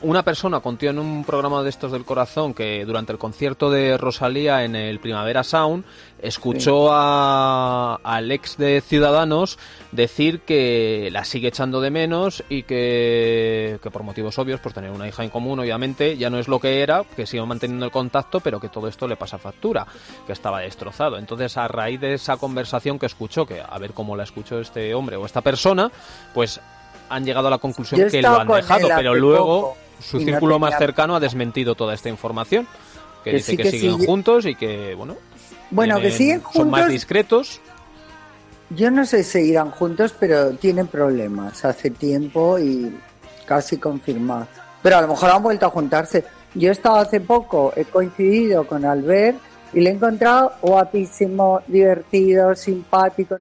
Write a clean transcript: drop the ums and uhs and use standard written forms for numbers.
una persona contó en un programa de estos del corazón que durante el concierto de Rosalía en el Primavera Sound escuchó al ex de Ciudadanos decir que la sigue echando de menos y que por motivos obvios, pues tener una hija en común obviamente ya no es lo que era, que sigue manteniendo el contacto, pero que todo esto le pasa factura, que estaba destrozado. Entonces, a raíz de esa conversación que escuchó, que a ver cómo la escuchó este hombre o esta persona, pues han llegado a la conclusión que lo han dejado, pero luego su círculo más cercano ha desmentido toda esta información, que dice que siguen juntos y que, bueno, que siguen juntos. Son más discretos. Yo no sé si seguirán juntos, pero tienen problemas hace tiempo y casi confirmado. Pero a lo mejor han vuelto a juntarse. Yo he estado hace poco, he coincidido con Albert y le he encontrado guapísimo, divertido, simpático.